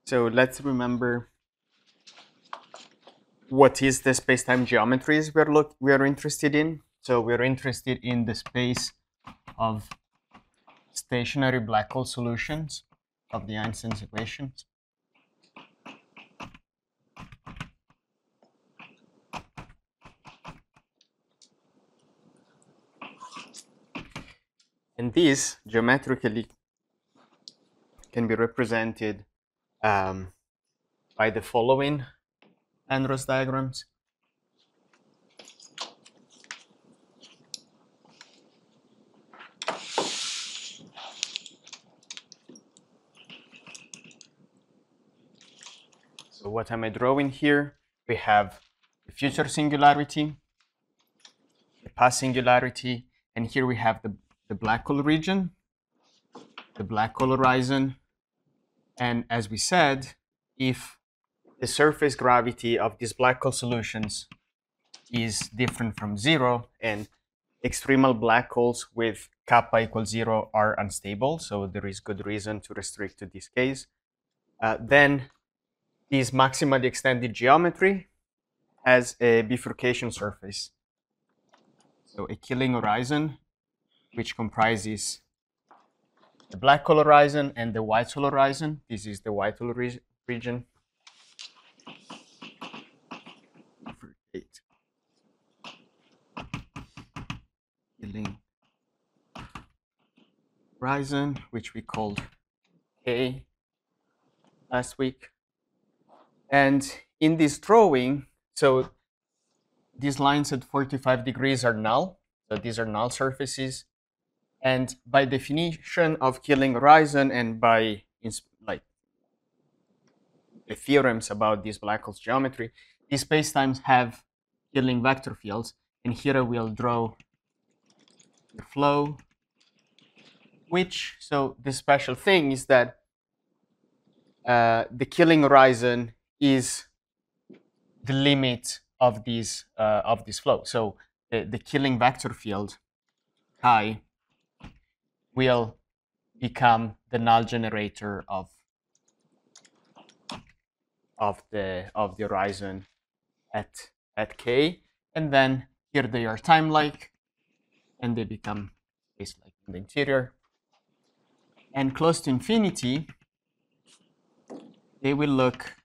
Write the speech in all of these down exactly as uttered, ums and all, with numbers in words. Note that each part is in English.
So let's remember what is the space-time geometries we're look we are interested in. So we're interested in the space of stationary black hole solutions of the Einstein's equations. And these geometrically can be represented um, by the following Penrose diagrams. So what am I drawing here? We have the future singularity, the past singularity, and here we have the, the black hole region, the black hole horizon. And as we said, if the surface gravity of these black hole solutions is different from zero, and extremal black holes with kappa equals zero are unstable, so there is good reason to restrict to this case, uh, then this maximally extended geometry has a bifurcation surface. So a Killing horizon, which comprises the black hole horizon and the white hole horizon. This is the white hole re region. Eight. Killing horizon, which we called K last week. And in this drawing, so these lines at forty-five degrees are null. So these are null surfaces. And by definition of Killing horizon and by like the theorems about these black holes geometry, these spacetimes have Killing vector fields. And here I will draw the flow, which, so the special thing is that uh, the Killing horizon is the limit of these uh, of this flow. So the, the Killing vector field chi will become the null generator of of the of the horizon at at k, and then here they are time-like, and they become space-like in the interior. And close to infinity, they will look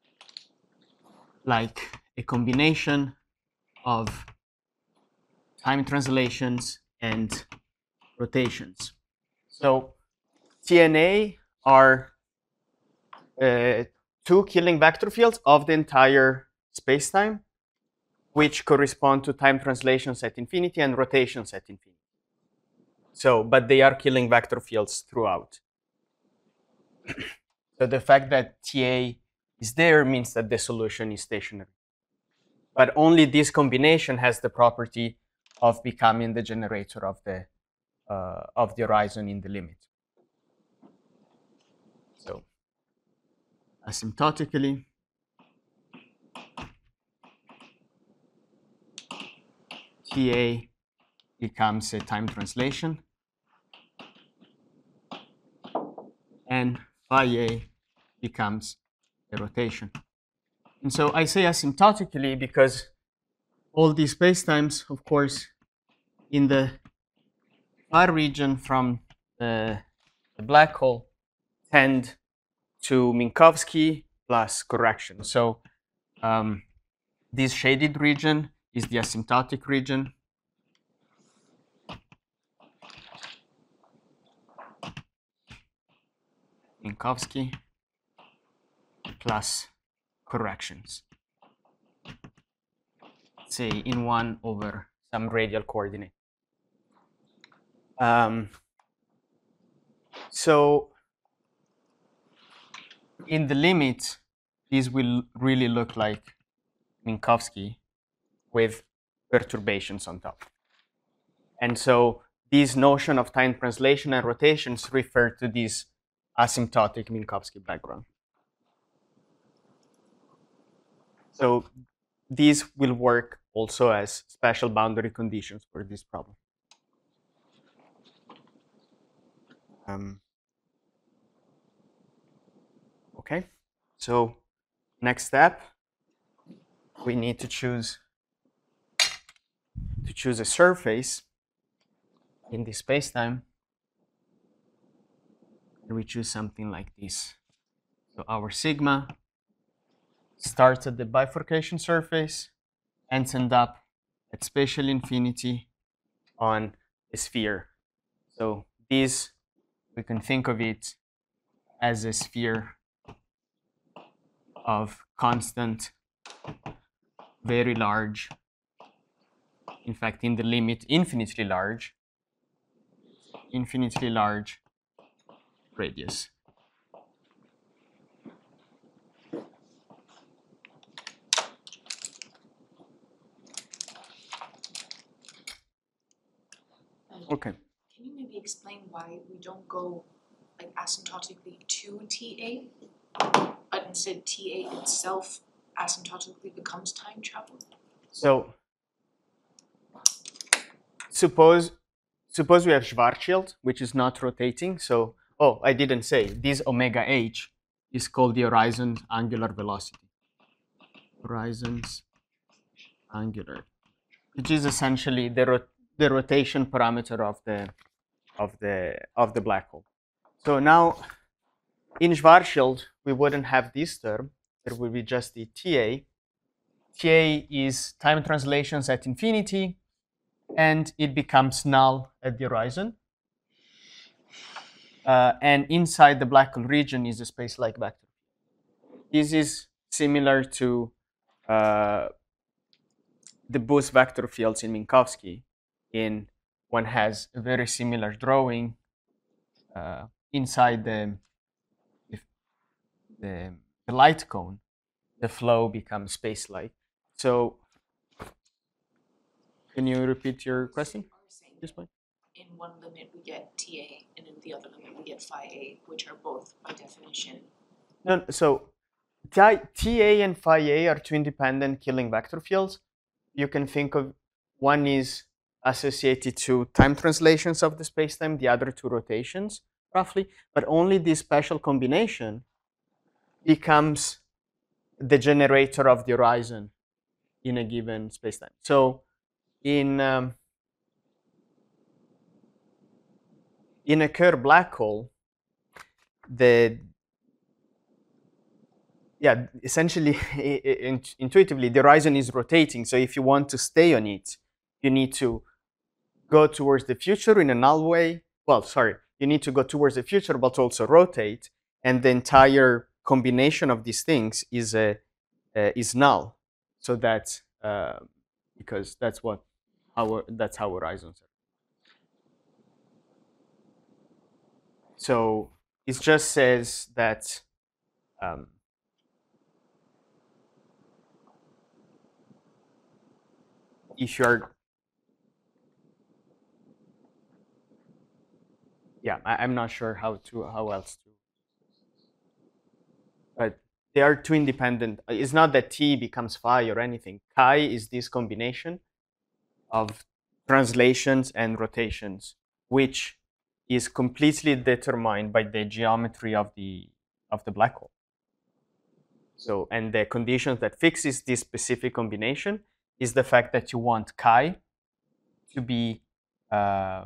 like a combination of time translations and rotations. So T N A are uh, two Killing vector fields of the entire spacetime, which correspond to time translations at infinity and rotations at infinity. So, but they are Killing vector fields throughout. So the fact that T A is there means that the solution is stationary. But only this combination has the property of becoming the generator of the uh, of the horizon in the limit. So asymptotically, T A becomes a time translation, and phi A becomes a rotation. And so I say asymptotically because all these spacetimes, of course, in the far region from the, the black hole tend to Minkowski plus correction. So um, this shaded region is the asymptotic region. Minkowski plus corrections, say in one over some radial coordinate. Um, so in the limit, these will really look like Minkowski with perturbations on top. And so this notion of time translation and rotations refer to this asymptotic Minkowski background. So these will work also as special boundary conditions for this problem. Um, okay. So next step, we need to choose to choose a surface in this spacetime, and we choose something like this. So our sigma starts at the bifurcation surface and ends up at spatial infinity on a sphere. So this, we can think of it as a sphere of constant, very large, in fact, in the limit, infinitely large, infinitely large radius. Okay. Can you maybe explain why we don't go like asymptotically to T A, but instead T A itself asymptotically becomes time travel? So suppose suppose we have Schwarzschild, which is not rotating. So oh, I didn't say this omega h is called the horizon's angular velocity. Horizon's angular, which is essentially the rot the rotation parameter of the of the of the black hole. So now in Schwarzschild, we wouldn't have this term. There would be just the T A. T A is time translations at infinity, and it becomes null at the horizon. Uh, and inside the black hole region is a space-like vector. This is similar to uh, the Bose vector fields in Minkowski. In one has a very similar drawing uh, inside the, the the light cone. The flow becomes space-like. So, can you repeat your question? This point. In one limit we get T A, and in the other limit we get phi A, which are both by definition. No, so T A and phi A are two independent killing vector fields. You can think of one is associated to time translations of the spacetime, the other to rotations, roughly. But only this special combination becomes the generator of the horizon in a given spacetime. So in um, in a Kerr black hole, the yeah, essentially, intuitively, the horizon is rotating. So if you want to stay on it, you need to go towards the future in a null way. Well, sorry, you need to go towards the future, but also rotate. And the entire combination of these things is a uh, is null. So that's uh, because that's what our that's how horizons are. So it just says that. Um, If you're, yeah, I, I'm not sure how to how else to, but they are two independent. It's not that T becomes phi or anything. Chi is this combination of translations and rotations, which is completely determined by the geometry of the of the black hole. So, and the conditions that fixes this specific combination is the fact that you want chi to be uh,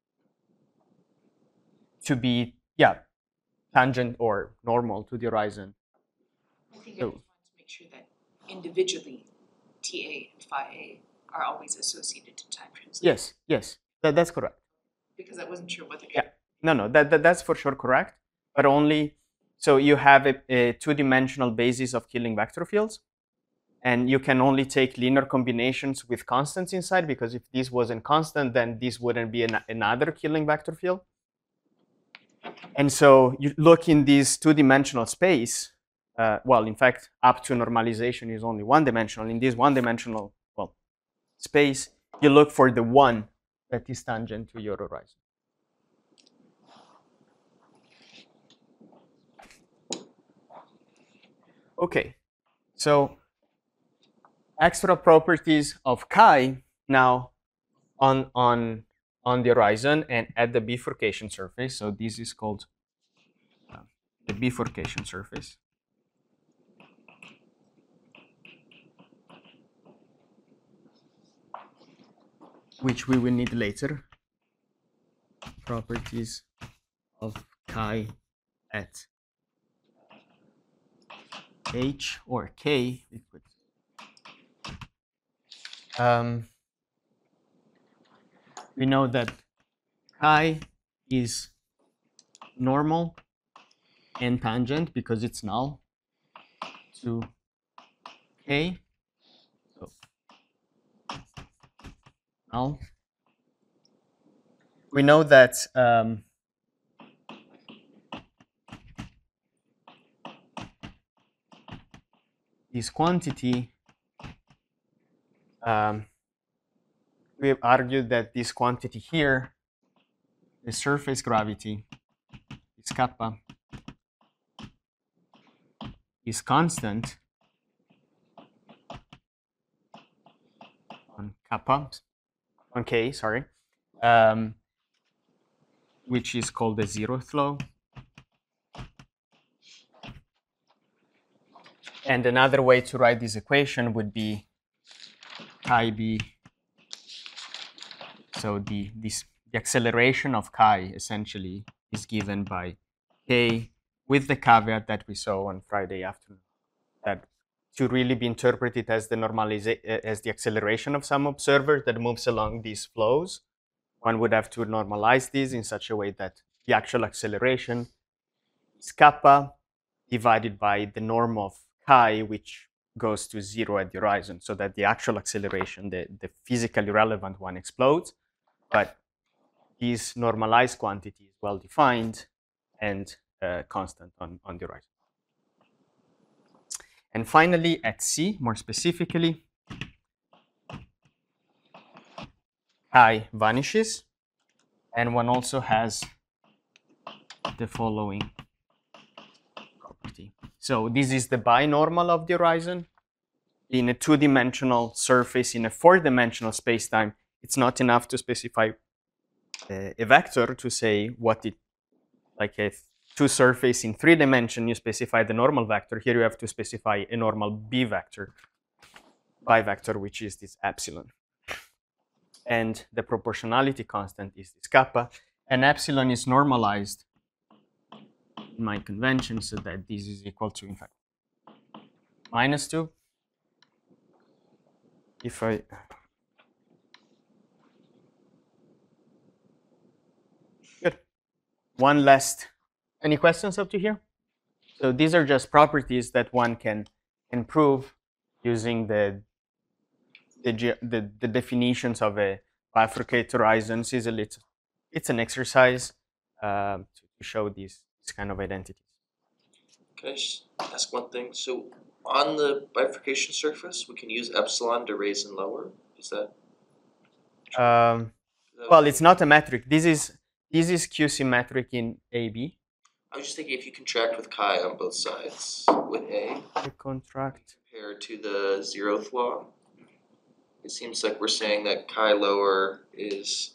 to be yeah tangent or normal to the horizon. I think so, I just wanted to make sure that individually T A and phi A are always associated to time translation. Yes, yes, that, that's correct. Because I wasn't sure whether. Yeah, no, no, that, that that's for sure correct, but only so you have a, a two-dimensional basis of killing vector fields, and you can only take linear combinations with constants inside, because if this wasn't constant, then this wouldn't be an, another killing vector field. And so you look in this two-dimensional space. Uh, well, in fact, up to normalization is only one-dimensional. In this one-dimensional well space, you look for the one that is tangent to your horizon. Okay, so extra properties of chi now on on on the horizon and at the bifurcation surface. So this is called uh, the bifurcation surface. which we will need later. Properties of chi at h or k. Um, we know that chi is normal and tangent because it's null to k. So null. We know that um, this quantity, um, we have argued that this quantity here, the surface gravity, is kappa, is constant on kappa, on k, sorry, um, which is called the zeroth law. And another way to write this equation would be chi b. So the this the acceleration of chi essentially is given by k, with the caveat that we saw on Friday afternoon, that to really be interpreted as the normalization, as the acceleration of some observer that moves along these flows, one would have to normalize this in such a way that the actual acceleration is kappa divided by the norm of chi, which goes to zero at the horizon, so that the actual acceleration, the, the physically relevant one, explodes. But this normalized quantity is well defined and uh, constant on, on the horizon. And finally, at C, more specifically, chi vanishes, and one also has the following property. So this is the binormal of the horizon. In a two-dimensional surface, in a four-dimensional space-time, it's not enough to specify uh, a vector to say what it, like a two surface in three dimension, you specify the normal vector. Here you have to specify a normal b vector, bivector, which is this epsilon. And the proportionality constant is this kappa, and epsilon is normalized in my convention so that this is equal to, in fact, minus two. If I good, one last. Any questions up to here? So these are just properties that one can improve using the the, the, the definitions of a bifurcated horizons. Is a little, it's an exercise uh, to show these, these kind of identities. Can I just ask one thing? So on the bifurcation surface, we can use epsilon to raise and lower. Is that? Um, is that well, it's not a metric. This is this is Q-symmetric in A B. I was just thinking if you contract with chi on both sides with A, I contract compared to the zeroth law, it seems like we're saying that chi lower is.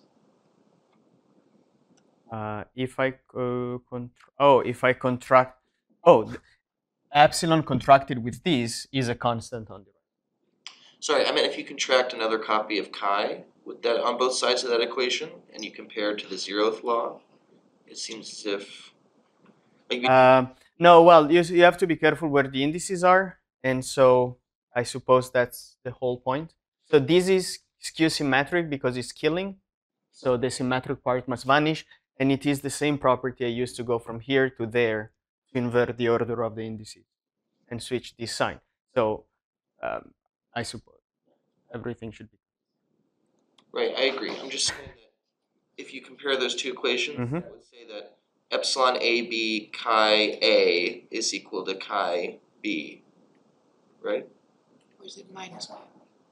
Uh, if I uh, contra oh, if I contract, oh, epsilon contracted with this is a constant on the right. Sorry, I meant if you contract another copy of chi with that on both sides of that equation, and you compare it to the zeroth law, it seems as if. Like we, Uh, no, well, you you have to be careful where the indices are, and so I suppose that's the whole point. So this is skew-symmetric because it's killing, so the symmetric part must vanish. And it is the same property I used to go from here to there to invert the order of the indices and switch this sign. So um, I suppose everything should be. right, I agree. I'm just saying that if you compare those two equations, Mhm. I would say that epsilon A B chi A is equal to chi B, right? Or is it minus one?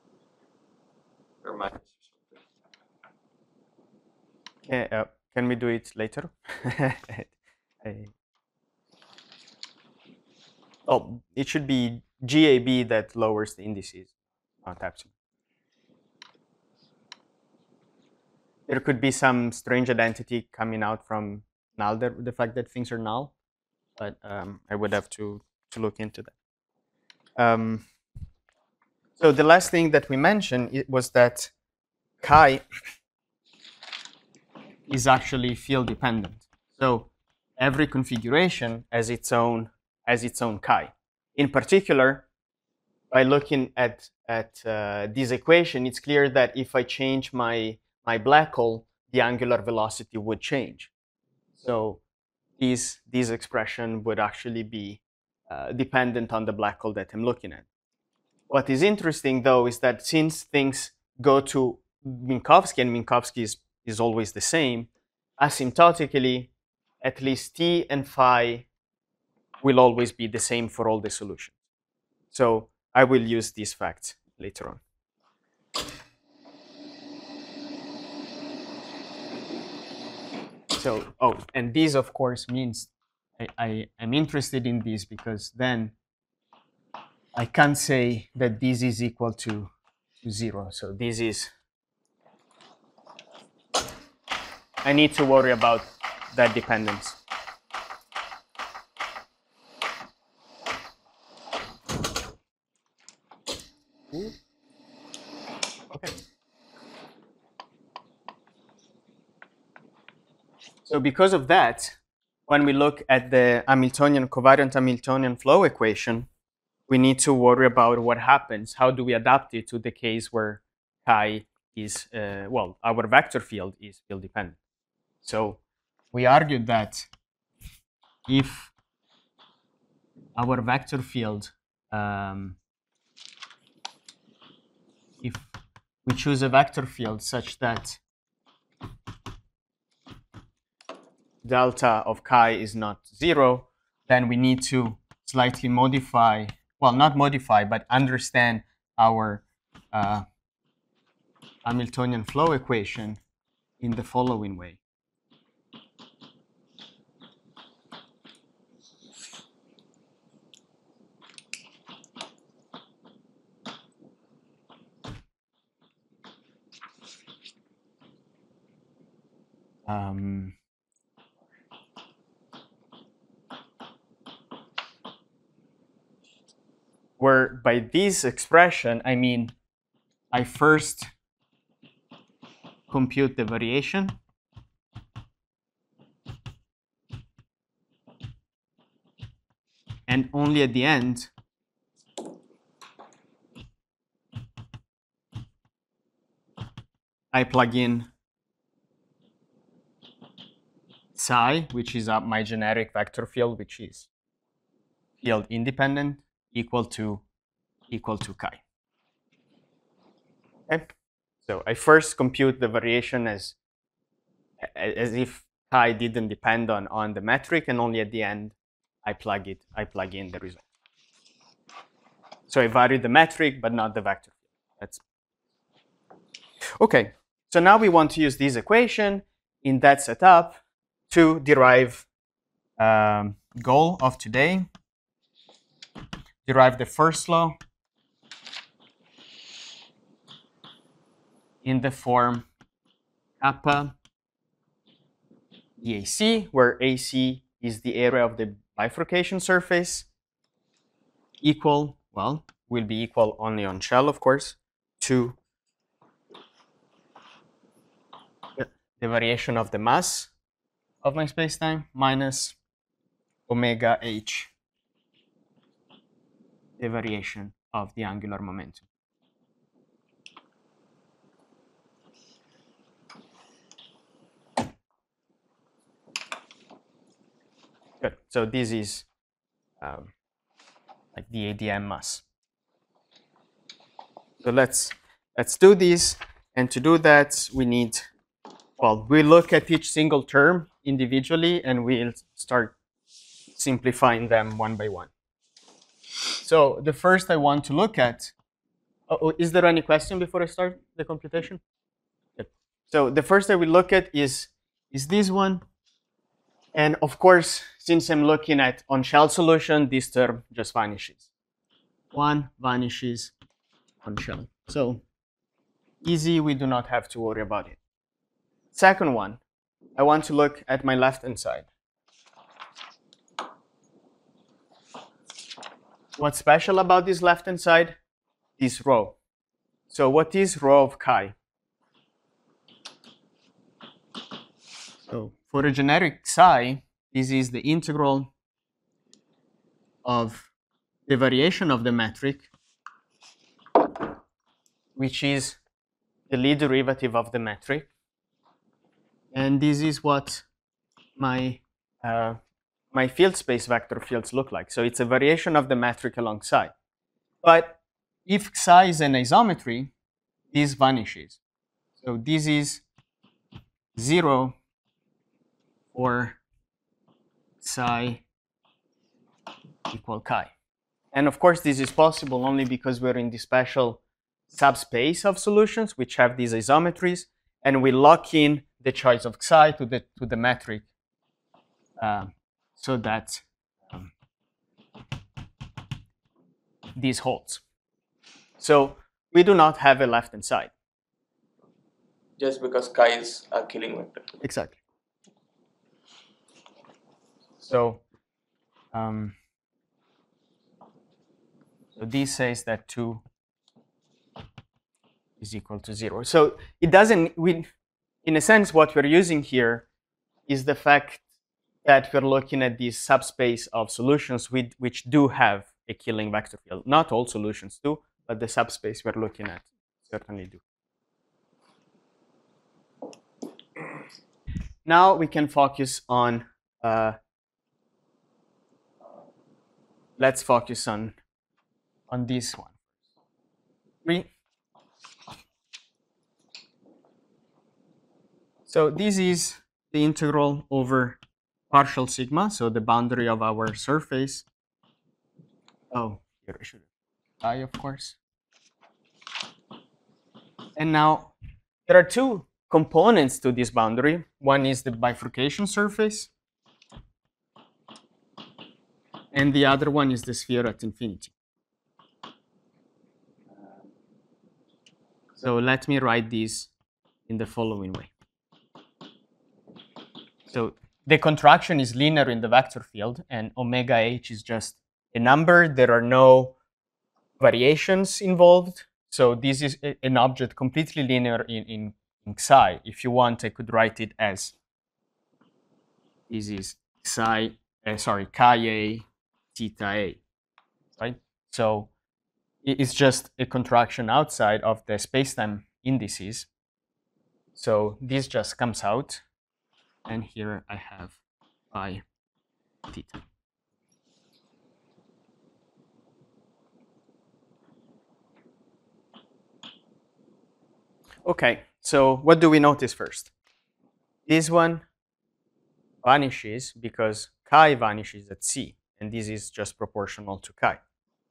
Or minus or something. Okay, uh, can we do it later? I, oh, it should be G A B that lowers the indices, not epsilon. There could be some strange identity coming out from null, the, the fact that things are null, but um, I would have to, to look into that. Um, so the last thing that we mentioned it was that chi is actually field dependent. So every configuration has its own has its own chi. In particular, by looking at at uh, this equation, it's clear that if I change my my black hole, the angular velocity would change. So this this expression would actually be uh, dependent on the black hole that I'm looking at. What is interesting, though, is that since things go to Minkowski, and Minkowski is, is always the same, asymptotically, at least t and phi will always be the same for all the solutions. So I will use these facts later on. So, oh, and this, of course, means I, I am interested in this because then I can't say that this is equal to, to zero. So this is, I need to worry about that dependence. Okay. So because of that, when we look at the Hamiltonian, covariant Hamiltonian flow equation, we need to worry about what happens. How do we adapt it to the case where chi is, uh, well, our vector field is field dependent. So we argued that if our vector field, um, if we choose a vector field such that delta of chi is not zero, then we need to slightly modify, well, not modify, but understand our uh, Hamiltonian flow equation in the following way. Um, where by this expression, I mean, I first compute the variation, and only at the end, I plug in psi, which is uh, my generic vector field, which is field independent, equal to equal to chi. Okay, so I first compute the variation as as if chi didn't depend on on the metric, and only at the end I plug it. I plug in the result. So I vary the metric, but not the vector field. That's okay. So now we want to use this equation in that setup to derive um, goal of today. Derive the first law in the form kappa D A C, where A C is the area of the bifurcation surface, equal, well, will be equal only on shell, of course, to the variation of the mass of my spacetime minus omega h, the variation of the angular momentum. Good. So this is um, like the A D M mass. So let's let's do this, and to do that, we need, well, we look at each single term individually, and we'll start simplifying them one by one. So the first I want to look at, oh, is there any question before I start the computation? Good. So the first I will look at is, is this one. And of course, since I'm looking at on-shell solution, this term just vanishes. One vanishes on shell. So easy, we do not have to worry about it. Second one, I want to look at my left-hand side. What's special about this left-hand side? This rho. So what is rho of chi? for a generic psi, this is the integral of the variation of the metric, which is the Lie derivative of the metric. And this is what my, uh, my field space vector fields look like. So it's a variation of the metric along psi. But if psi is an isometry, this vanishes. So this is zero for psi equal chi. And of course, this is possible only because we're in the special subspace of solutions which have these isometries, and we lock in the choice of psi to the to the metric, uh, so that um, this holds. So we do not have a left-hand side. Just because chi is a killing vector. Exactly. So, um, so this says that two is equal to zero. So it doesn't, we, in a sense, what we're using here is the fact that we're looking at this subspace of solutions with, which do have a killing vector field. Not all solutions do, but the subspace we're looking at certainly do. Now we can focus on, uh, let's focus on, on this one. Three. So this is the integral over partial sigma, so the boundary of our surface. Oh, here I should have I, of course. And now there are two components to this boundary. One is the bifurcation surface, and the other one is the sphere at infinity. So let me write this in the following way. So the contraction is linear in the vector field, and omega h is just a number. There are no variations involved. So this is a, an object completely linear in, in, in psi. If you want, I could write it as this is psi, uh, sorry, chi a theta a, right? So it's just a contraction outside of the spacetime indices. So this just comes out. And here I have phi theta. Okay, so what do we notice first? This one vanishes because chi vanishes at c, and this is just proportional to chi.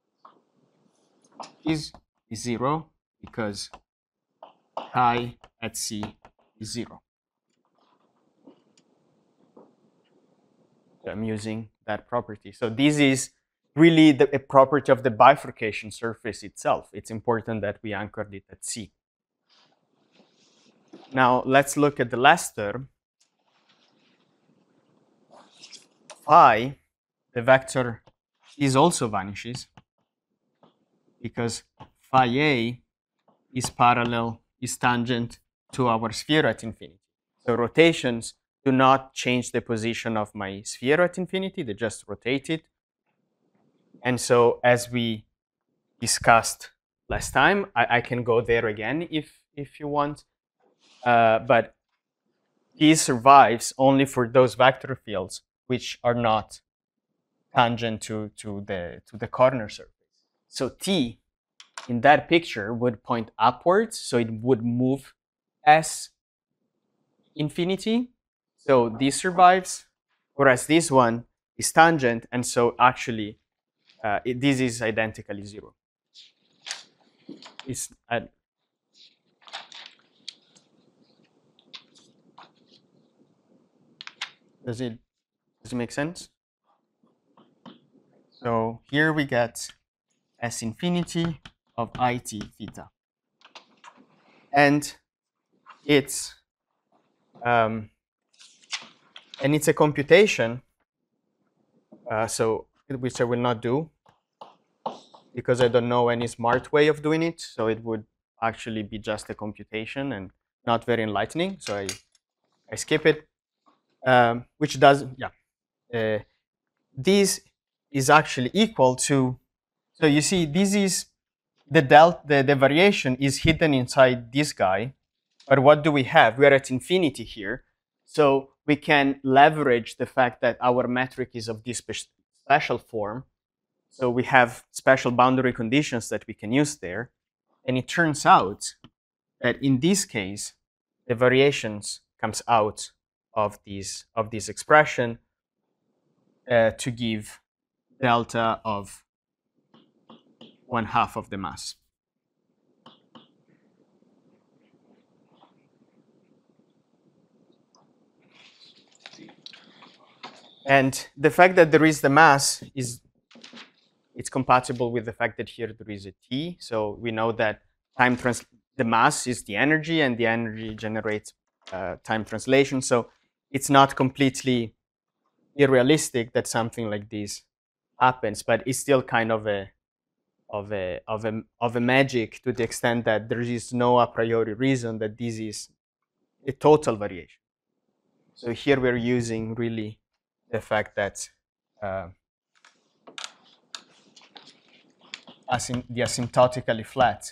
This is zero because chi at c is zero. I'm using that property. So this is really the, a property of the bifurcation surface itself. It's important that we anchored it at C. Now let's look at the last term. Phi, the vector, is also vanishes because phi a is parallel, is tangent to our sphere at infinity. So rotations do not change the position of my sphere at infinity, they just rotate it. And so as we discussed last time, I, I can go there again if, if you want. Uh, but T survives only for those vector fields which are not tangent to, to, the, to the corner surface. So T in that picture would point upwards, so it would move as infinity. So this survives, whereas this one is tangent, and so actually uh, it, this is identically zero. It's, uh, does it does it make sense? So here we get S infinity of it theta, and it's um, and it's a computation, uh, so which I will not do because I don't know any smart way of doing it. So it would actually be just a computation and not very enlightening. So I I skip it. um, which does, yeah, uh, this is actually equal to, so you see, this is the delta, the, the variation is hidden inside this guy, but what do we have? We are at infinity here, so we can leverage the fact that our metric is of this spe- special form. So we have special boundary conditions that we can use there, and it turns out that in this case, the variations comes out of this of this expression uh, to give delta of one half of the mass. And the fact that there is the mass is it's compatible with the fact that here there is a t. So we know that time trans the mass is the energy, and the energy generates uh, time translation. So it's not completely unrealistic that something like this happens, but it's still kind of a of a of a of a magic to the extent that there is no a priori reason that this is a total variation. So here we're using really the fact that uh, asym the asymptotically flat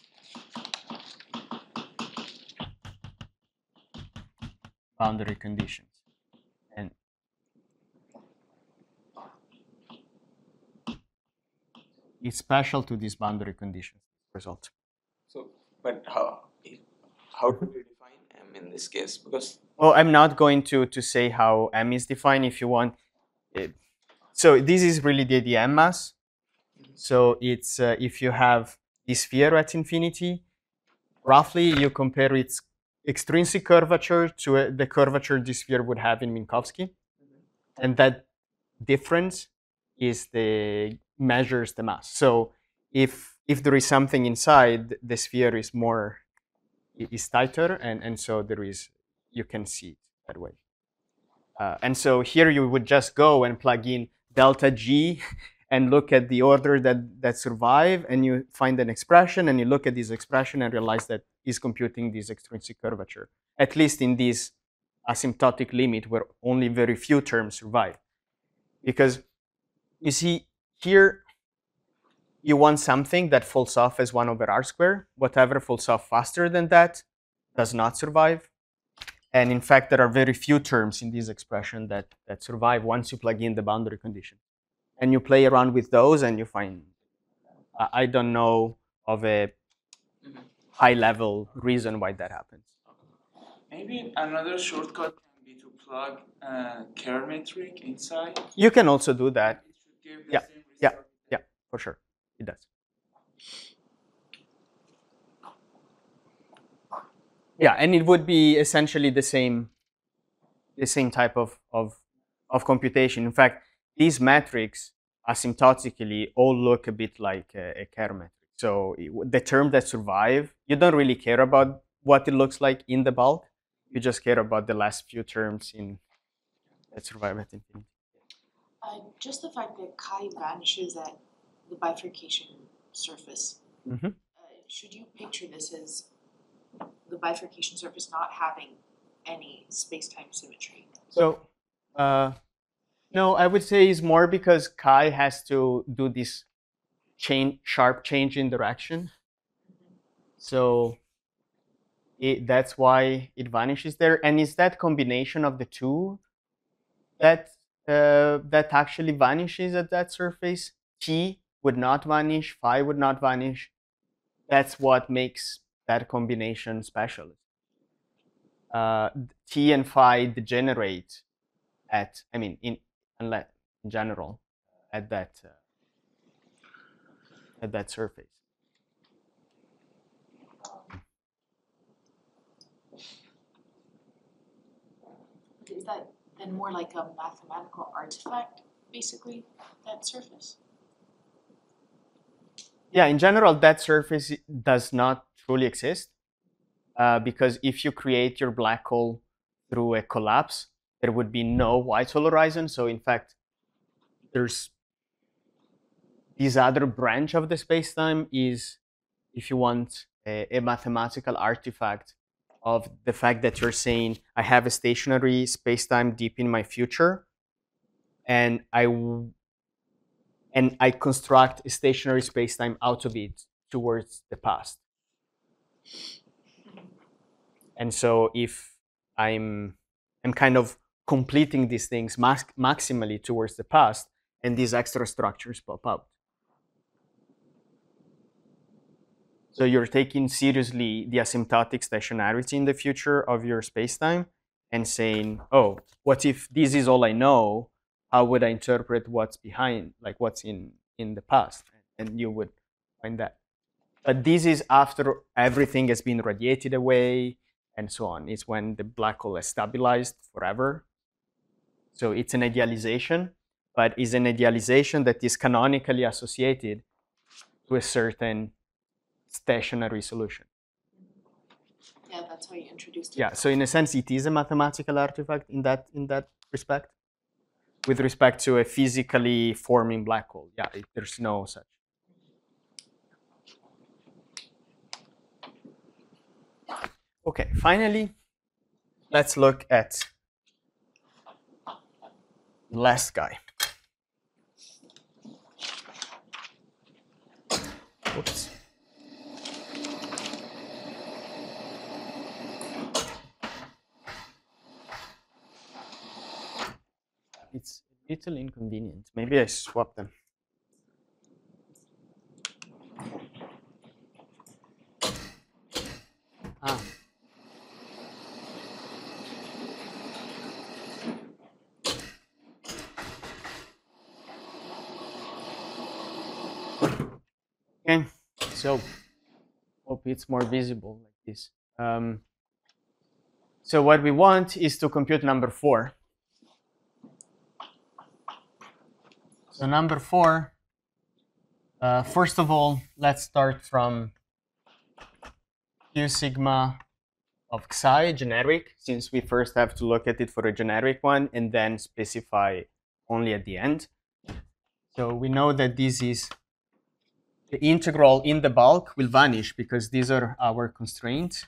boundary conditions, and it's special to these boundary conditions result. So, but how how do we define M in this case? Because Oh, I'm not going to to say how M is defined. If you want, it, so this is really the, the M mass. So it's uh, if you have this sphere at infinity, roughly you compare its extrinsic curvature to uh, the curvature this sphere would have in Minkowski, and that difference is the measures the mass. So if if there is something inside, the sphere is more is tighter, and and so there is you can see it that way. Uh, and so here you would just go and plug in delta G and look at the order that, that survive, and you find an expression, and you look at this expression and realize that is computing this extrinsic curvature, at least in this asymptotic limit where only very few terms survive. Because you see here, you want something that falls off as one over r squared. Whatever falls off faster than that does not survive. And in fact, there are very few terms in this expression that, that survive once you plug in the boundary condition. And you play around with those, and you find, uh, I don't know of a high-level reason why that happens. Maybe another shortcut can be to plug a Kerr metric inside. You can also do that. It should give the Yeah, same yeah, result. yeah, for sure, it does. Yeah, and it would be essentially the same, the same type of, of, of computation. In fact, these metrics asymptotically all look a bit like a, a Kerr metric. So it, the term that survive, you don't really care about what it looks like in the bulk. You just care about the last few terms in that survive at infinity. Uh, just the fact that chi vanishes at the bifurcation surface. Mm-hmm. Uh, should you picture this as the bifurcation surface not having any space-time symmetry? So, uh, no, I would say it's more because chi has to do this change, sharp change in direction. So it, that's why it vanishes there. And it's that combination of the two that uh, that actually vanishes at that surface. T would not vanish, phi would not vanish. That's what makes that combination special. Uh, T and phi degenerate at, I mean, in unless in general, at that uh, at that surface. Is that then more like a mathematical artifact, basically, that surface? Yeah, in general, that surface does not truly exist uh, because if you create your black hole through a collapse, there would be no white hole horizon. So in fact, there's this other branch of the spacetime is, if you want, a, a mathematical artifact of the fact that you're saying I have a stationary space-time deep in my future, and I w- and I construct a stationary space-time out of it towards the past. And so if I'm I'm kind of completing these things max maximally towards the past, and these extra structures pop out. So you're taking seriously the asymptotic stationarity in the future of your spacetime and saying, oh, what if this is all I know? How would I interpret what's behind, like what's in, in the past? And you would find that. But this is after everything has been radiated away and so on. It's when the black hole has stabilized forever. So it's an idealization, but it's an idealization that is canonically associated to a certain stationary solution. Yeah, that's how you introduced it. Yeah, so in a sense, it is a mathematical artifact in that in that respect. With respect to a physically forming black hole, yeah, it, there's no such. Okay, finally, let's look at the last guy. Oops. It's a little inconvenient. Maybe I swap them. Ah. Okay, so hope it's more visible like this. Um, so what we want is to compute number four. So number four, uh, first of all, let's start from Q sigma of psi, generic, since we first have to look at it for a generic one and then specify only at the end. So we know that this is the integral in the bulk will vanish because these are our constraints.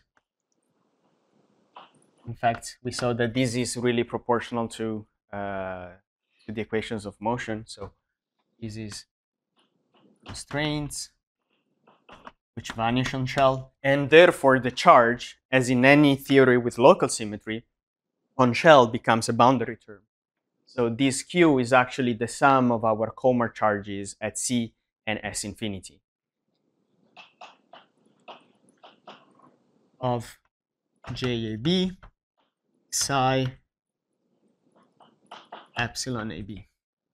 In fact, we saw that this is really proportional to, uh, to the equations of motion. So this is constraints which vanish on shell. And therefore, the charge, as in any theory with local symmetry, on shell becomes a boundary term. So this Q is actually the sum of our Kolmar charges at C and S infinity of J A B psi epsilon A B.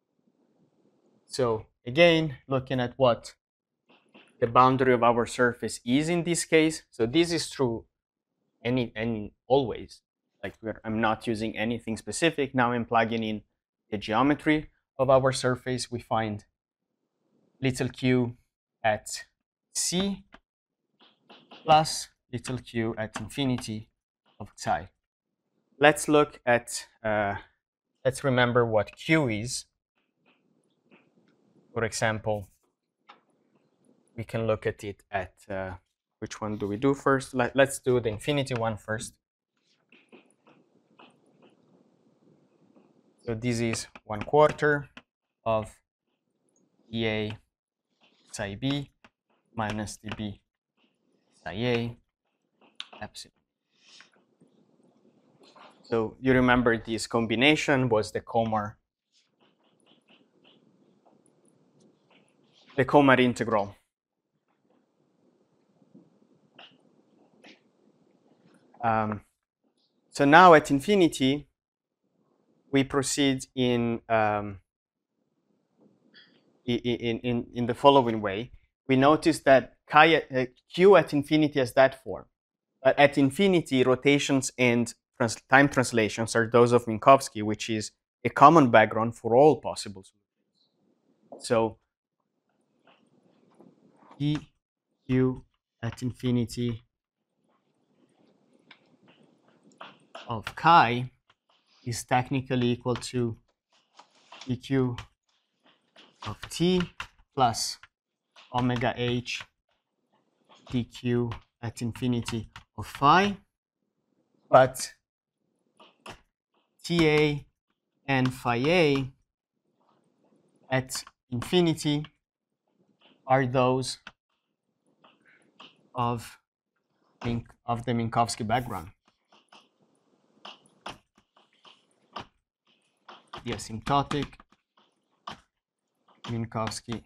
So again, looking at what the boundary of our surface is in this case. So this is true any, any always. Like we're, I'm not using anything specific. Now I'm plugging in the geometry of our surface. We find little q at C plus little q at infinity of psi. Let's look at, uh, let's remember what Q is. For example, we can look at it at, uh, which one do we do first? Let, let's do the infinity one first. So this is one quarter of E A psi B minus D B psi A epsilon. So you remember this combination was the Kolmar, the Kolmar integral. Um, so now at infinity, we proceed in, um, in, in, in the following way. We notice that chi, uh, Q at infinity has that form. But at infinity, rotations and trans time translations are those of Minkowski, which is a common background for all possible solutions. So E Q at infinity of chi is technically equal to E Q of t plus omega h dq at infinity of phi. but T A and phi A at infinity are those of, Mink of the Minkowski background. The asymptotic Minkowski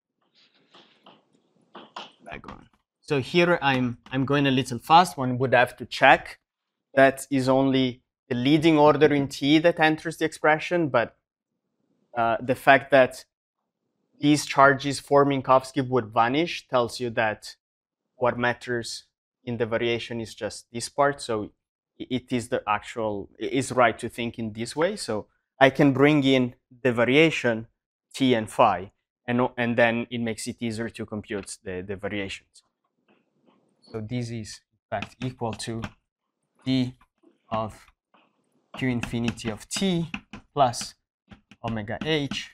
background. So here I'm I'm going a little fast. One would have to check that is only the leading order in T that enters the expression, but uh, the fact that these charges for Minkowski would vanish tells you that what matters in the variation is just this part. So it is the actual, it is right to think in this way. So I can bring in the variation T and phi, and, and then it makes it easier to compute the, the variations. So this is in fact equal to d of q infinity of t plus omega h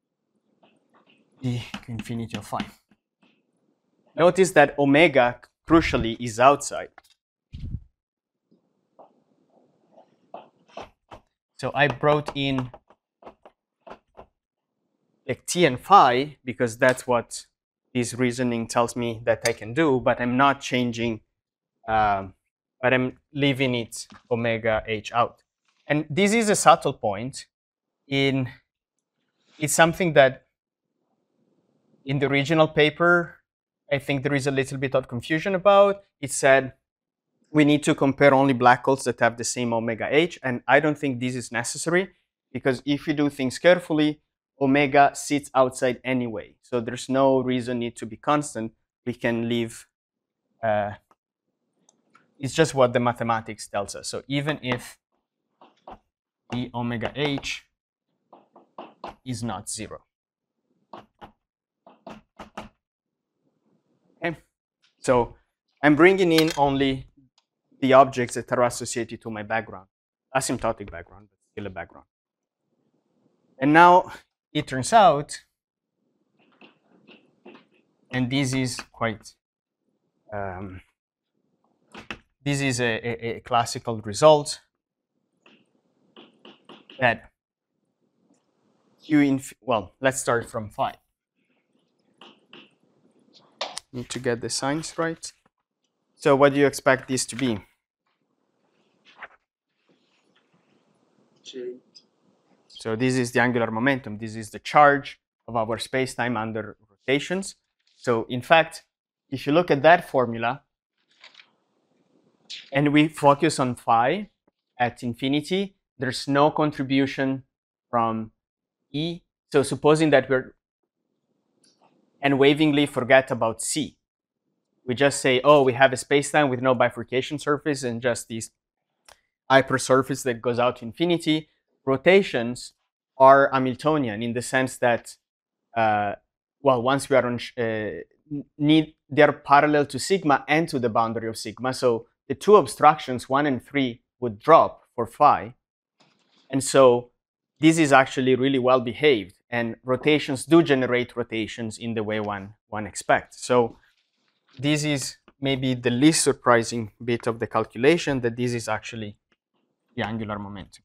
d q infinity of phi. Notice that omega crucially is outside. So I brought in like t and phi because that's what this reasoning tells me that I can do, but I'm not changing, um, but I'm leaving it omega h out. And this is a subtle point. In it's something that in the original paper, I think there is a little bit of confusion about. It said we need to compare only black holes that have the same omega h, and I don't think this is necessary because if you do things carefully, omega sits outside anyway. So there's no reason it to be constant. We can leave, uh, it's just what the mathematics tells us. So even if the omega h is not zero. Okay, so I'm bringing in only the objects that are associated to my background, asymptotic background, but still a background. And now it turns out, and this is quite, um, this is a, a, a classical result, that q in, well, let's start from phi. Need to get the signs right. So what do you expect this to be? J. So this is the angular momentum. This is the charge of our spacetime under rotations. So in fact, if you look at that formula, and we focus on phi at infinity, there's no contribution from E. So supposing that we're unwaveringly forget about C. We just say, oh, we have a spacetime with no bifurcation surface and just this hypersurface that goes out to infinity. Rotations are Hamiltonian in the sense that, uh, well, once we are on, uh, need, they are parallel to sigma and to the boundary of sigma. So the two obstructions, one and three, would drop for phi. And so this is actually really well behaved. And rotations do generate rotations in the way one, one expects. So this is maybe the least surprising bit of the calculation, that this is actually the angular momentum.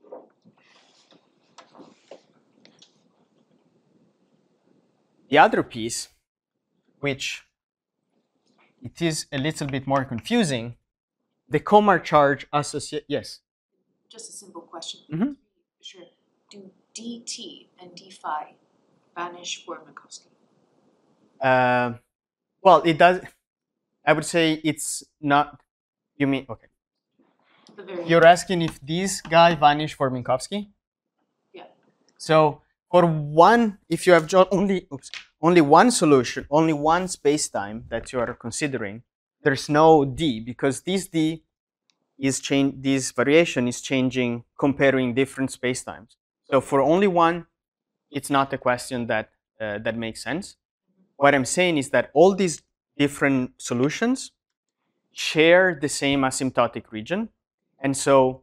The other piece, which it is a little bit more confusing, the Komar charge associate, yes? Just a simple question. Mm-hmm. Sure. Do dt and d phi vanish for Minkowski? Uh, well, it does. I would say it's not. You mean, okay. The very You're asking if this guy vanished for Minkowski? Yeah. So for one, if you have jo- only oops, only one solution, only one spacetime that you are considering, there's no d because this d is change. This variation is changing, comparing different spacetimes. So for only one, it's not a question that uh, that makes sense. What I'm saying is that all these different solutions share the same asymptotic region, and so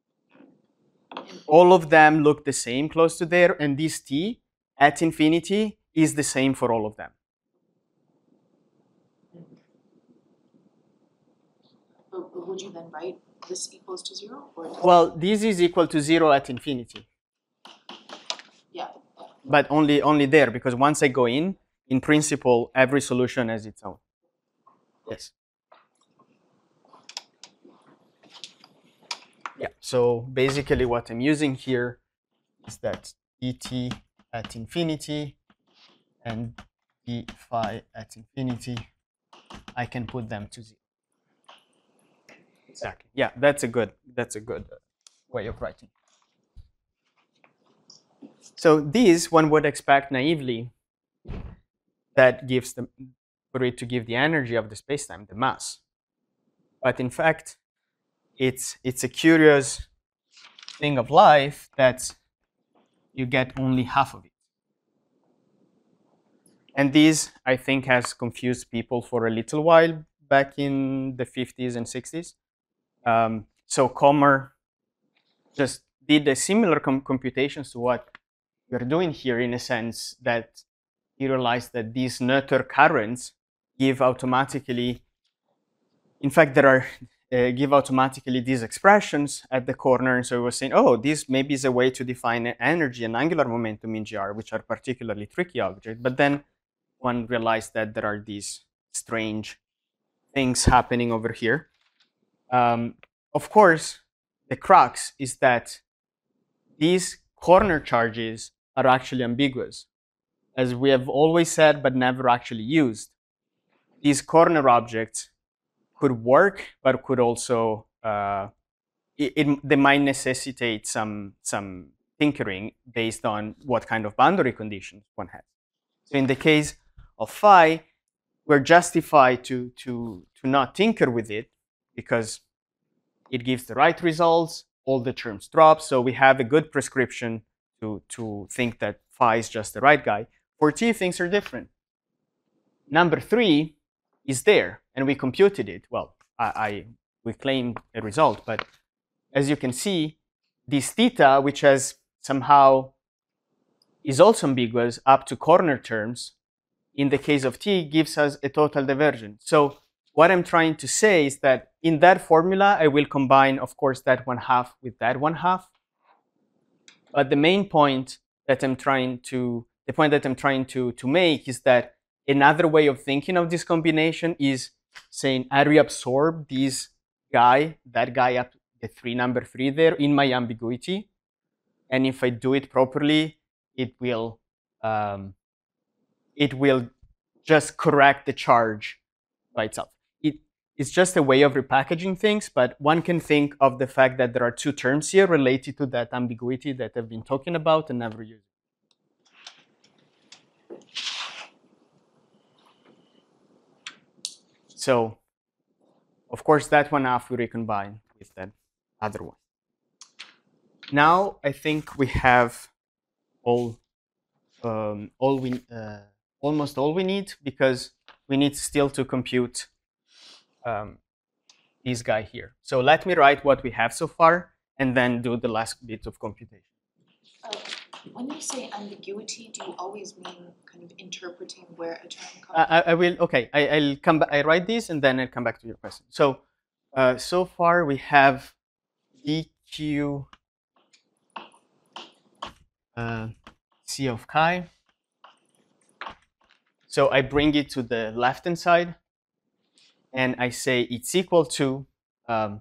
all of them look the same close to there, and this t at infinity is the same for all of them. But what would you then write? This equals to zero, or Well, this is equal to zero at infinity, yeah. but only only there, because once I go in, in principle, every solution has its own. Yes. Yeah. So basically, what I'm using here is that dt at infinity and d phi at infinity, I can put them to zero. Exactly. Yeah, that's a good that's a good way of writing. So these one would expect naively that gives them for it to give the energy of the spacetime, the mass. But in fact, it's it's a curious thing of life that you get only half of it. And this, I think, has confused people for a little while back in the fifties and sixties. Um, so Kommer just did a similar com computations to what we're doing here, in a sense that he realized that these Noether currents give automatically, in fact, there are uh, give automatically these expressions at the corner. And so he was saying, oh, this maybe is a way to define energy and angular momentum in G R, which are particularly tricky objects. But then one realized that there are these strange things happening over here. Um, of course, the crux is that these corner charges are actually ambiguous. As we have always said, but never actually used, these corner objects could work, but could also, uh, it, it, they might necessitate some, some tinkering based on what kind of boundary conditions one has. So in the case of phi, we're justified to, to, to not tinker with it because it gives the right results, all the terms drop, so we have a good prescription to, to think that phi is just the right guy. For t, things are different. Number three is there, and we computed it. Well, I, I we claimed a result, but as you can see, this theta, which has somehow is also ambiguous up to corner terms, in the case of t, gives us a total divergence. So what I'm trying to say is that in that formula, I will combine, of course, that one half with that one half. But the main point that I'm trying to, the point that I'm trying to, to make is that another way of thinking of this combination is saying, I reabsorb this guy, that guy up the three, number three there in my ambiguity. And if I do it properly, it will, um, it will just correct the charge by itself. It, it's just a way of repackaging things, but one can think of the fact that there are two terms here related to that ambiguity that I've been talking about and never used. So, of course, that one half we recombine with that other one. Now, I think we have all, um, all we, uh, almost all we need, because we need still to compute um, this guy here. So let me write what we have so far, and then do the last bit of computation. Uh, when you say ambiguity, do you always mean kind of interpreting where a term comes I, I will, okay, I, I'll come back, I write this, and then I'll come back to your question. So, uh, so far we have dq uh, c of chi. So I bring it to the left-hand side, and I say it's equal to um,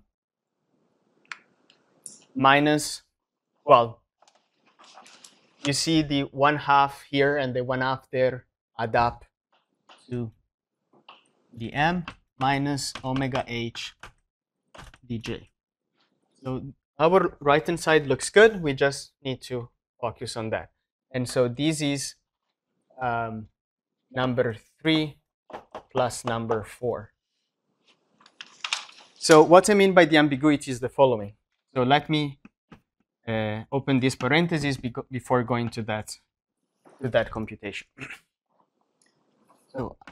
minus, well, you see the one half here and the one half there add up to the m minus omega h dj. So our right-hand side looks good. We just need to focus on that. And so this is um, number three plus number four. So what I mean by the ambiguity is the following. So let me uh, open this parenthesis before going to that, to that computation. So,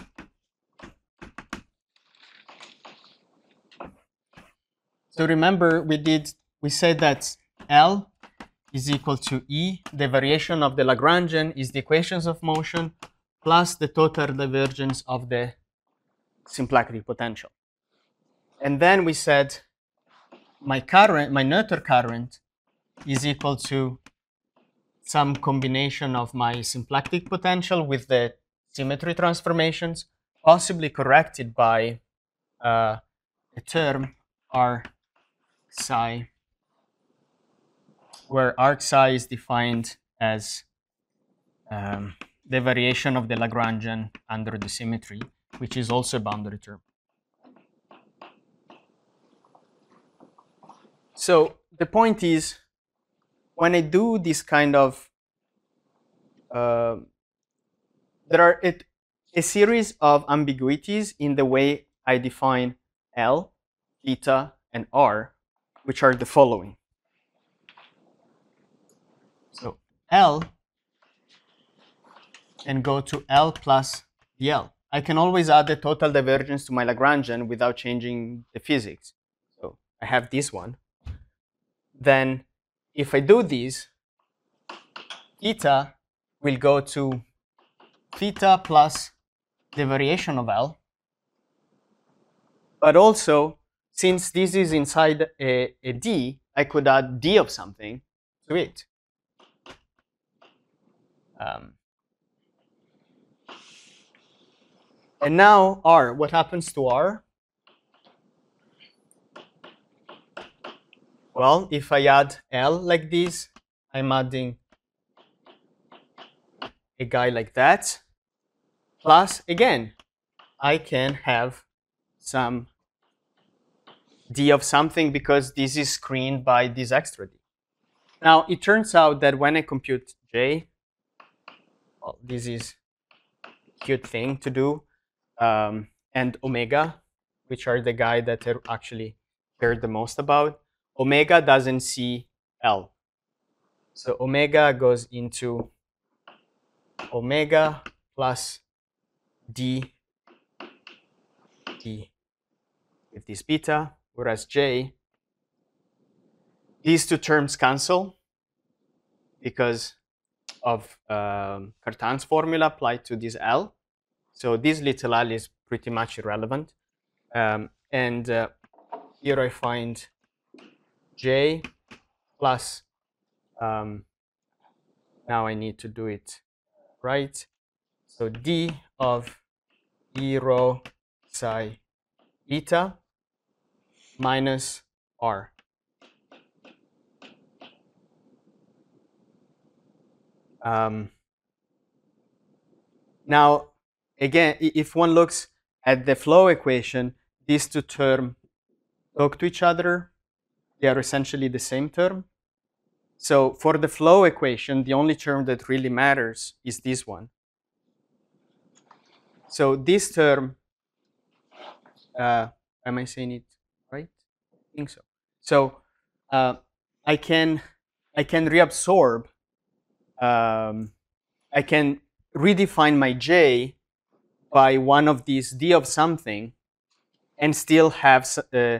so remember we did, we said that L is equal to E, the variation of the Lagrangian is the equations of motion plus the total divergence of the symplectic potential. And then we said my current, my Noether current is equal to some combination of my symplectic potential with the symmetry transformations, possibly corrected by uh, a term R psi, where arc psi is defined as um, the variation of the Lagrangian under the symmetry, which is also a boundary term. So the point is, when I do this kind of, uh, there are it, a series of ambiguities in the way I define L, theta, and R, which are the following. So L can go to L plus dl. I can always add the total divergence to my Lagrangian without changing the physics. So I have this one. Then if I do this, theta will go to theta plus the variation of L. But also, since this is inside a, a D, I could add D of something to it. Um, and now R, what happens to R? Well, if I add L like this, I'm adding a guy like that. Plus, again, I can have some D of something because this is screened by this extra D. Now, it turns out that when I compute J, well, this is a cute thing to do, um, and omega, which are the guy that I actually cared the most about, omega doesn't see L. So omega goes into omega plus D, D with this beta, whereas J, these two terms cancel because of um, Cartan's formula applied to this L. So this little L is pretty much irrelevant. Um, and uh, here I find J plus, um, now I need to do it right. So D of E rho psi eta minus R. Um, now, again, if one looks at the flow equation, these two terms talk to each other. They are essentially the same term. So for the flow equation, the only term that really matters is this one. So this term, uh, am I saying it right? I think so. So uh, I can I can reabsorb. Um, I can redefine my J by one of these D of something, and still have uh,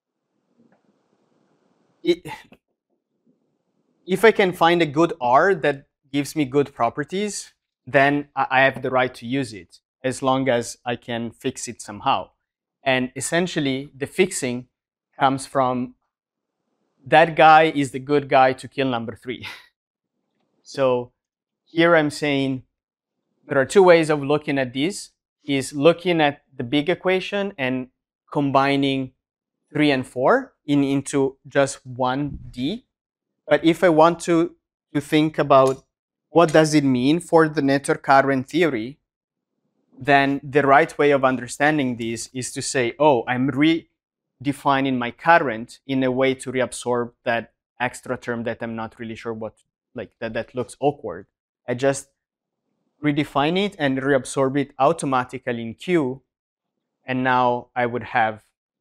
it. If I can find a good R that gives me good properties, then I have the right to use it, as long as I can fix it somehow. And essentially, the fixing comes from that guy is the good guy to kill number three. So here I'm saying there are two ways of looking at this, is looking at the big equation and combining three and four in, into just one D. But if I want to, to think about what does it mean for the Noether current theory, then the right way of understanding this is to say, oh, I'm redefining my current in a way to reabsorb that extra term that I'm not really sure what, like that, that looks awkward. I just redefine it and reabsorb it automatically in Q, and now I would have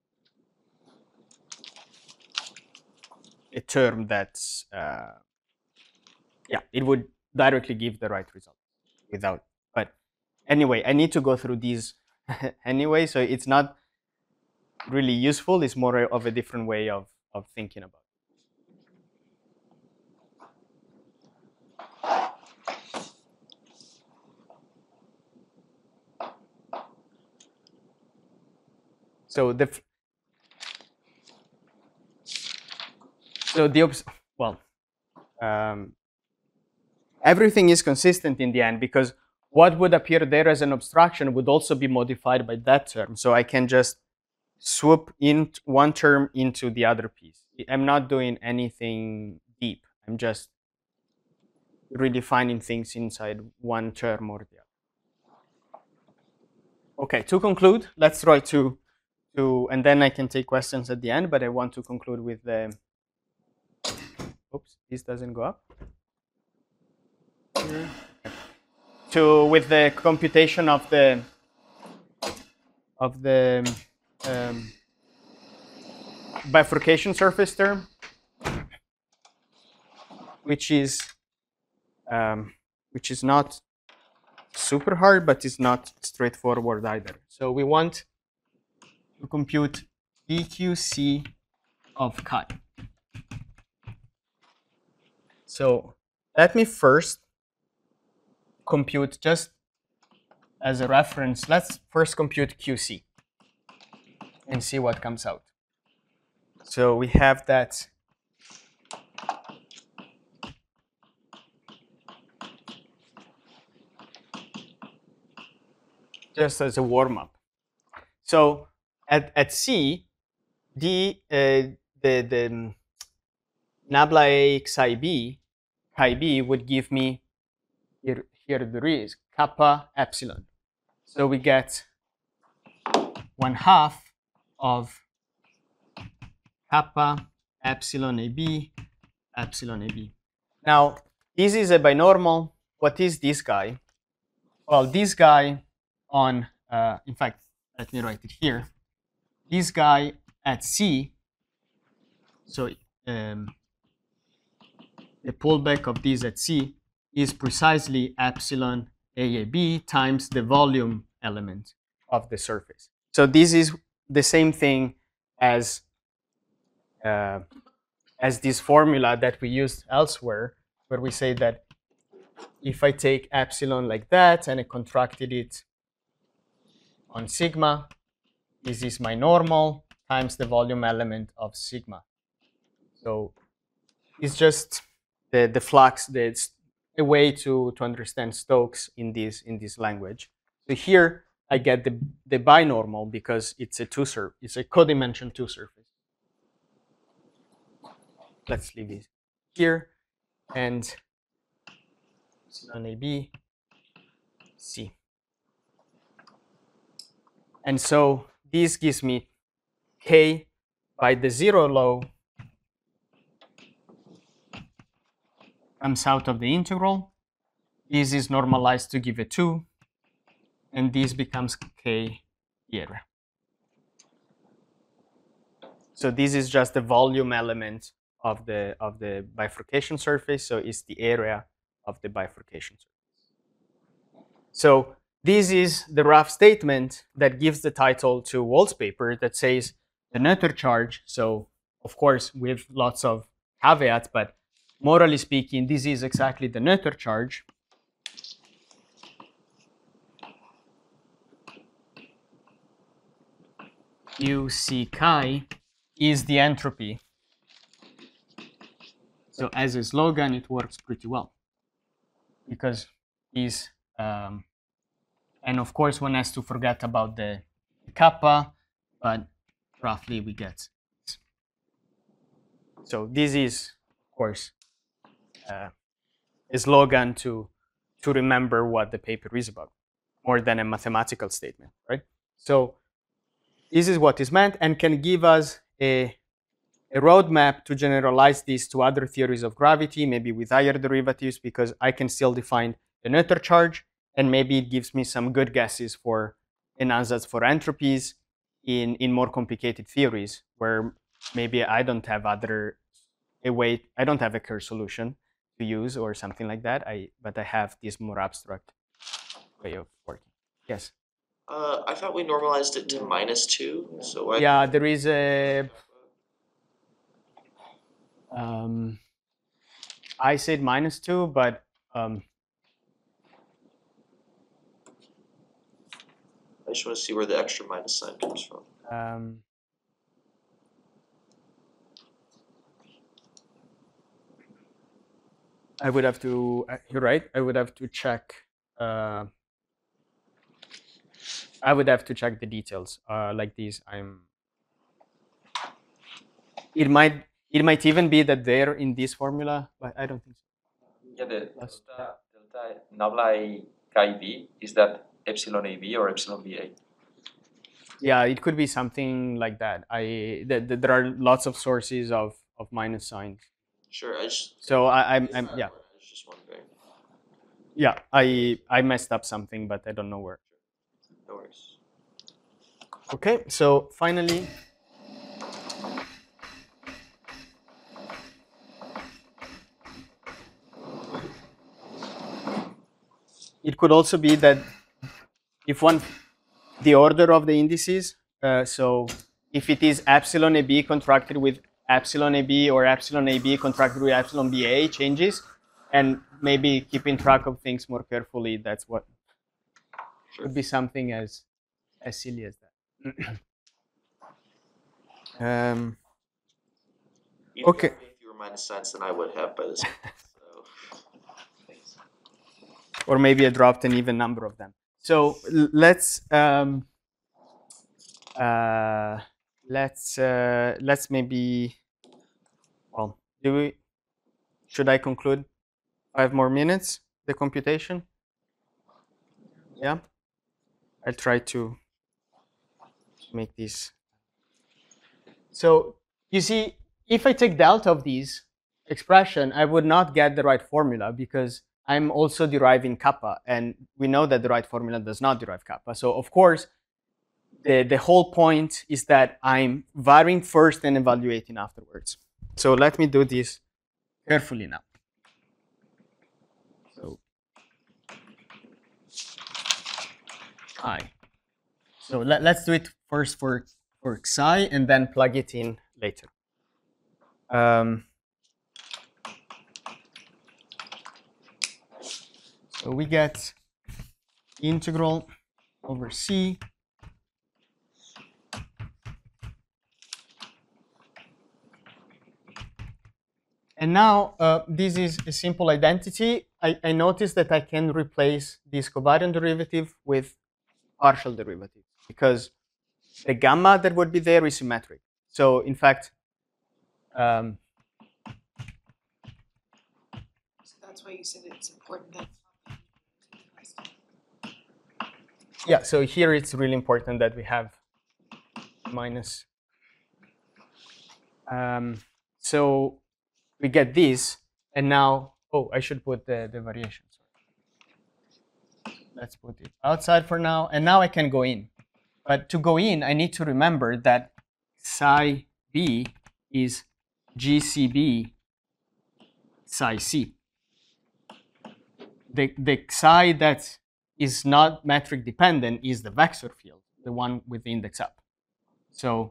a term that's, uh, yeah, it would directly give the right result without, but anyway, I need to go through these anyway, so it's not really useful. It's more of a different way of, of thinking about it. So the So the obs well, um, everything is consistent in the end because what would appear there as an abstraction would also be modified by that term. So I can just swoop in one term into the other piece. I'm not doing anything deep. I'm just redefining things inside one term or the other. Okay, to conclude, let's try to, to and then I can take questions at the end, but I want to conclude with the, oops, this doesn't go up. Here. To, with the computation of the, of the um, bifurcation surface term, which is um, which is not super hard, but is not straightforward either. So we want to compute D Q C of chi. So let me first compute, just as a reference, let's first compute Q C and see what comes out. So we have that just as a warm-up. So at, at C, D, uh, the, the nabla A psi B, chi B would give me, here, here there is, kappa epsilon. So we get one half of kappa epsilon A B, epsilon A B. Now, this is a binormal. What is this guy? Well, this guy on, uh, in fact, let me write it here. This guy at C, so um, the pullback of this at C is precisely epsilon A A B times the volume element of the surface. So this is the same thing as, uh, as this formula that we used elsewhere, where we say that if I take epsilon like that and I contracted it on sigma, this is my normal times the volume element of sigma. So it's just the, the flux, that's a way to, to understand Stokes in this, in this language. So here I get the, the binormal because it's a two sur it's a codimension two surface. Let's leave it here, and epsilon A B, C. And so this gives me K by the zero law comes out of the integral. This is normalized to give a two, and this becomes K here. So this is just the volume element of the, of the bifurcation surface, so it's the area of the bifurcation surface. So this is the rough statement that gives the title to Wald's paper that says the Noether charge, so of course with lots of caveats, but morally speaking, this is exactly the Noether charge. Q C chi is the entropy. So as a slogan, it works pretty well because these, um, and of course one has to forget about the kappa, but roughly we get. So this is, of course, uh, a slogan to, to remember what the paper is about, more than a mathematical statement, right? So this is what is meant and can give us a, a roadmap to generalize this to other theories of gravity, maybe with higher derivatives, because I can still define the Noether charge, and maybe it gives me some good guesses for an ansatz for entropies in, in more complicated theories, where maybe I don't have other, a way, I don't have a Kerr solution to use or something like that, I, but I have this more abstract way of working. Yes? Uh, I thought we normalized it to minus two, so why? Yeah, there is a, um, I said minus two, but um, I just want to see where the extra minus sign comes from. um, I would have to, uh, you're right, I would have to check, uh, I would have to check the details uh, like these. I'm, it might, it might even be that they're in this formula, but I don't think so. Yeah, the Plus- delta, delta nabla chi b, is that epsilon A B or epsilon B A? Yeah, it could be something like that. I, th- th- there are lots of sources of, of minus signs. Sure, I just. So I, I'm, it's I'm not yeah, important, I was just wondering. yeah, I, I messed up something, but I don't know where. No worries. Okay, so finally, it could also be that if one, the order of the indices, uh, so if it is epsilon A B contracted with epsilon A B or epsilon A B contracted with epsilon B A changes, and maybe keeping track of things more carefully, that's what Sure. would be something as, as silly as that. um, You'd Okay. get way fewer minus signs than I would have by this point, so. Thanks. or maybe I dropped an even number of them. So l- let's um, uh, let's uh, let's maybe well, do we? Should I conclude? Five more minutes the computation. Yeah, I'll try to make this. So you see, if I take delta of these expression, I would not get the right formula because I'm also deriving kappa, and we know that the right formula does not derive kappa. So of course, the, the whole point is that I'm varying first and evaluating afterwards. So let me do this carefully now. So I. So let, let's do it first for, for psi and then plug it in later. Um, so we get integral over C and now uh, this is a simple identity. I, I noticed that I can replace this covariant derivative with partial derivative because the gamma that would be there is symmetric. So in fact, um, So that's why you said it's important that it's not the yeah, so here it's really important that we have minus. Um, so we get this, and now, oh, I should put the, the variation. Sorry. Let's put it outside for now, and now I can go in. But to go in, I need to remember that psi b is G C B psi c. The, the psi that is not metric dependent is the vector field, the one with the index up. So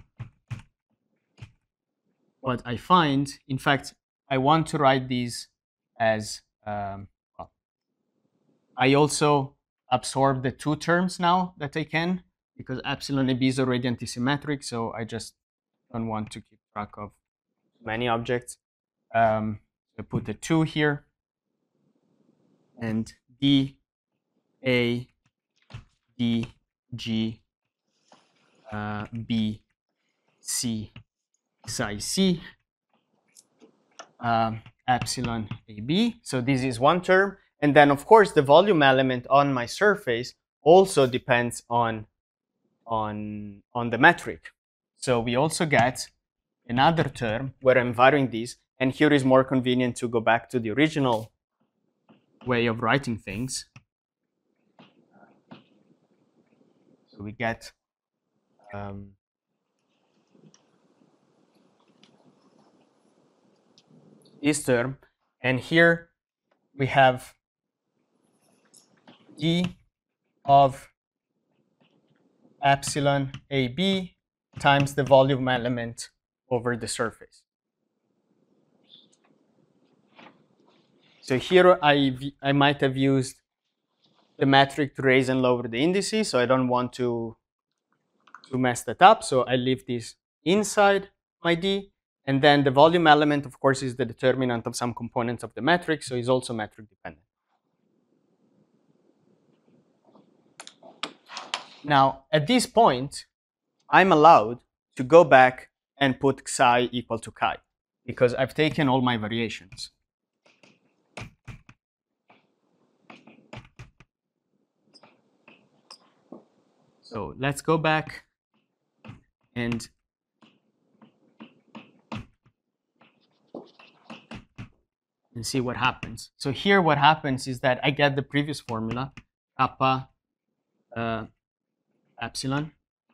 what I find, in fact, I want to write these as, um, well, I also absorb the two terms now that I can, because epsilon A B is already antisymmetric, so I just don't want to keep track of many objects. Um, I put the two here, and D, A, D, G, uh, B, C, psi C, um, epsilon A B. So this is one term. And then, of course, the volume element on my surface also depends on, on, on the metric. So we also get another term where I'm varying these. And here is more convenient to go back to the original way of writing things. So we get um, this term. And here we have D of epsilon A B times the volume element over the surface. So here I, I might have used the metric to raise and lower the indices, so I don't want to, to mess that up. So I leave this inside my D. And then the volume element, of course, is the determinant of some components of the metric, so it's also metric dependent. Now, at this point, I'm allowed to go back and put psi equal to chi, because I've taken all my variations. So let's go back and and see what happens. So here what happens is that I get the previous formula, kappa uh, epsilon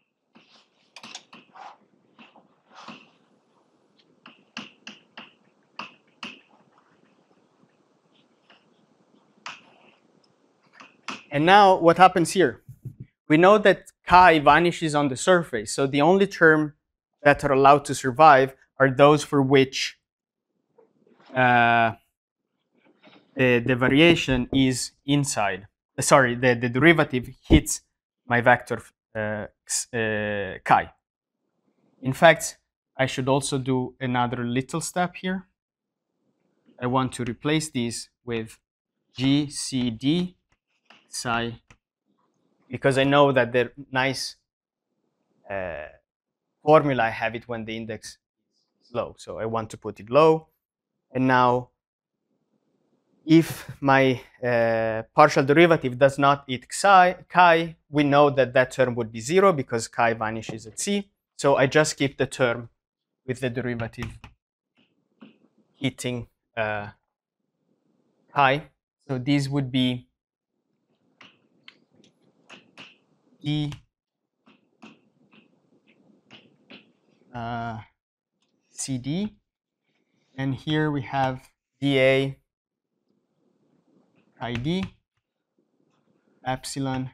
and now what happens here? We know that chi vanishes on the surface, so the only term that are allowed to survive are those for which uh, the, the variation is inside. Uh, sorry, the, the derivative hits my vector uh, uh, chi. In fact, I should also do another little step here. I want to replace this with G C D psi, because I know that the nice uh, formula, I have it when the index is low. So I want to put it low. And now, if my uh, partial derivative does not hit psi, chi, we know that that term would be zero because chi vanishes at c. So I just keep the term with the derivative hitting uh, chi. So this would be d uh, cd, and here we have dA id epsilon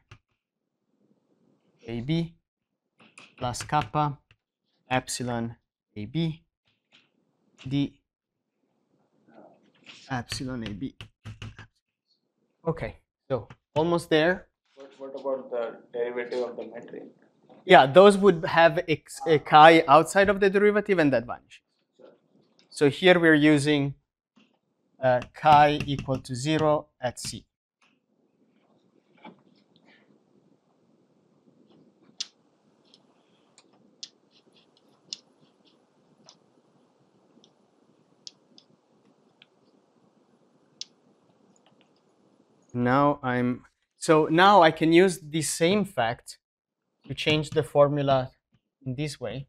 ab plus kappa epsilon ab d epsilon ab. Okay, so almost there. What, what about the derivative of the metric? Yeah, those would have a, a chi outside of the derivative, and that vanishes. So here we're using uh, chi equal to zero at c. Now I'm, so now I can use the same fact to change the formula in this way.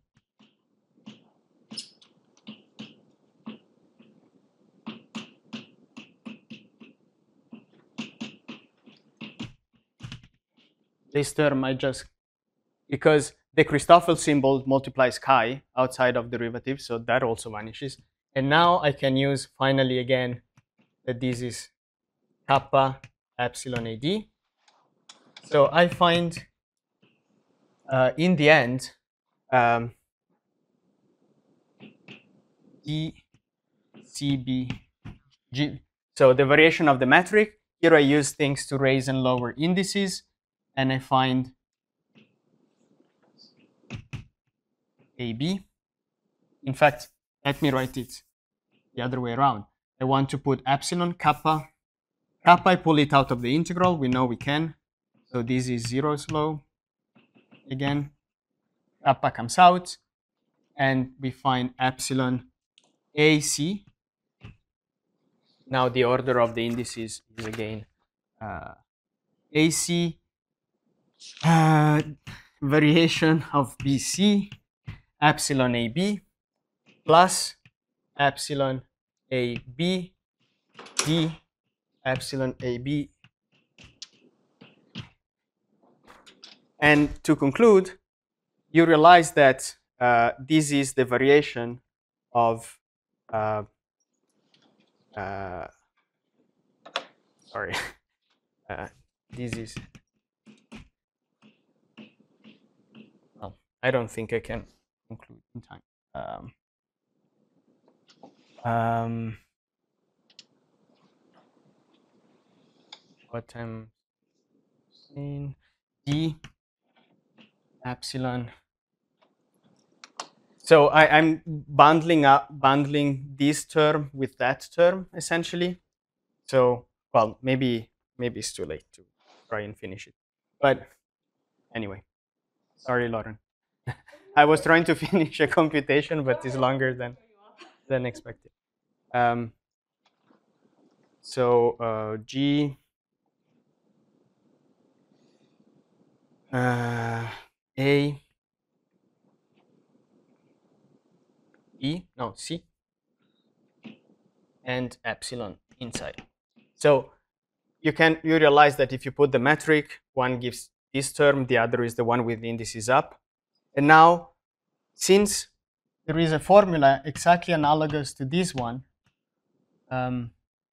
This term I just, because the Christoffel symbol multiplies chi outside of derivative, so that also vanishes. And now I can use finally again that this is kappa epsilon ad. So I find uh, in the end um, d c b g. So the variation of the metric, here I use things to raise and lower indices, and I find A B. In fact, let me write it the other way around. I want to put epsilon kappa. Kappa, I pull it out of the integral. We know we can. So this is zero slow. Again, kappa comes out, and we find epsilon A C. Now the order of the indices is again uh, A C uh, variation of B C epsilon A B plus epsilon A B D epsilon A B. And to conclude, you realize that uh, this is the variation of uh, uh, sorry, uh, this is, well, I don't think I can conclude in time. Um, um, what I'm saying, D epsilon. So I, I'm bundling up, bundling this term with that term essentially. So, well, maybe maybe it's too late to try and finish it. But anyway, sorry, Lauren. I was trying to finish a computation, but it's longer than than expected. Um, so uh, G uh, A E no C and epsilon inside. So you can you realize that if you put the metric, one gives this term, the other is the one with the indices up. And now, since there is a formula exactly analogous to this one, um,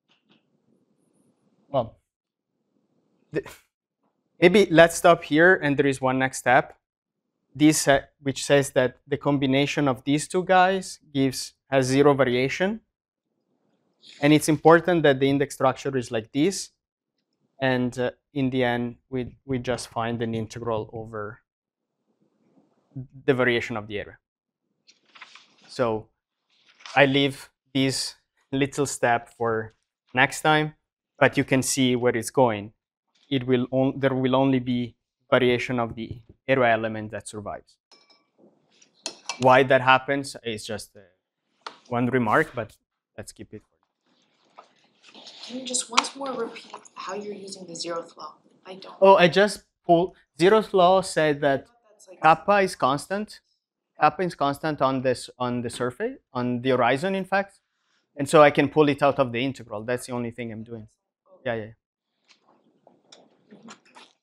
well, the, maybe let's stop here, and there is one next step. This uh, which says that the combination of these two guys gives has zero variation, and it's important that the index structure is like this. And uh, in the end, we we just find an integral over the variation of the area. So I leave this little step for next time, but you can see where it's going. It will on, there will only be variation of the area element that survives. Why that happens is just uh, one remark, but let's keep it. Can you just once more repeat how you're using the zeroth law? I don't. Oh, I just pulled zeroth law said that That's like kappa is constant. Kappa is constant on this on the surface, on the horizon, in fact. And so I can pull it out of the integral. That's the only thing I'm doing. Yeah, yeah.